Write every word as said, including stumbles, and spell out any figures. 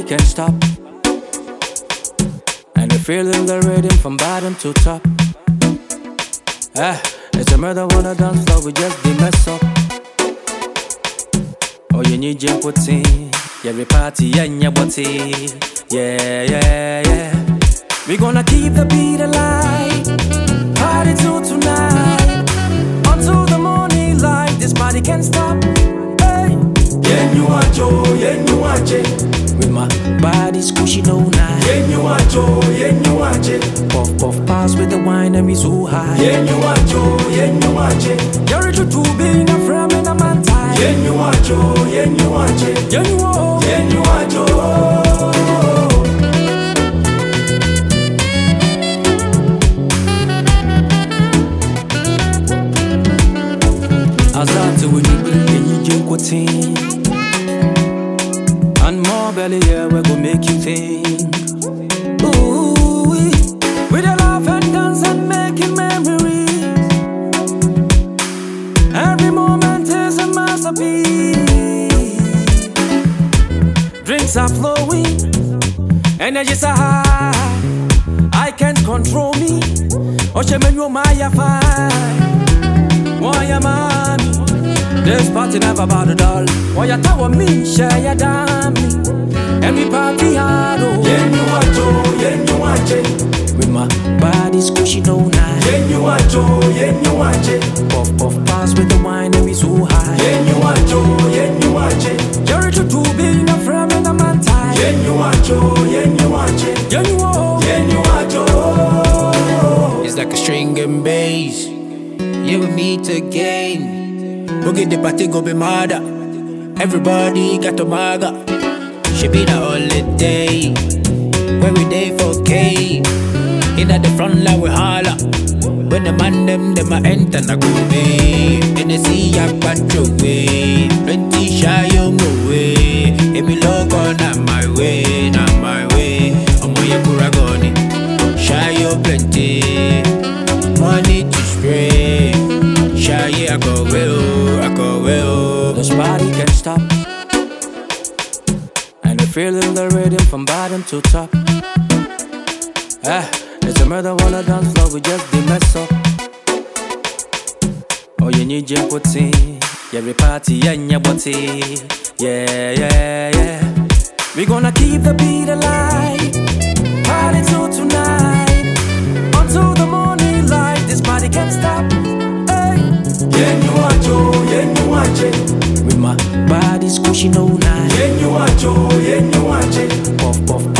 can't stop. And we're feeling the rhythm from bottom to top. Ah, it's a murder on a dance floor, we just be mess up. Oh, you need your putty, every party and your body. Yeah, yeah, yeah. We gonna keep the beat alive, party till tonight, until the morning light. This party can't stop. Hey, Yeah, you are Joe, yeah, you are Jay. with my body squishy all night. Yeah, you are Joe, yeah, you are Jay. Puff puff pass with the wine and we so high. Yeah, you are Joe, yeah, you are Jay. You're to do being a friend and a man tie. Yeah, you are Joe, yeah, you are Jay. Yeah, you are. Yeah, you are Joe. Azatu when you bring you drink what tea. And more belly, yeah, we gon' make you think. Ooh, we with a laugh and dance and making memories. Every moment is a masterpiece. Drinks are flowing, energies are high. I can't control me. Oshemenyo maya fine. Why am I? This party never bout a doll. Why you tell me, share your damn. Every party hard, oh. Yeah, you are Joe, yeah, you are Jay. With my body squishy all night. Yeah, you are Joe, yeah, you are Jay. Puff puff pass with the wine and we so high. Yeah, you are Joe, yeah, you are Jay. You're to do being a friend and a man tie. Yeah, you are Joe, yeah, you are Jay. Yeah, you are. Yeah, you are Joe. It's like a string and bass. You and me again. Boogie the party go be mad. Everybody got to maga. She be the holiday. Where we day for K. In at the front line we holla. When the man them them a enter na go be. In the sea I patrol way. Plenty shy on my way. If me look on na my way, na my way. I'm on your kuragoni. Shy you plenty. Money to spray. Shy I go well, I go well. This party can't stop. And we're feeling the rhythm from bottom to top. Ah, it's a murder on a dance floor, we just be mess up. Oh, you need your putty, every party and your body. Yeah, yeah, yeah. We gonna keep the beat alive, party till tonight, until the morning light. This party can't stop. Hey, Yeah, you are Joe, yeah, you are Jay. with my body squishy all night. Yeah, you are Joe, yeah, you are Jay. Puff puff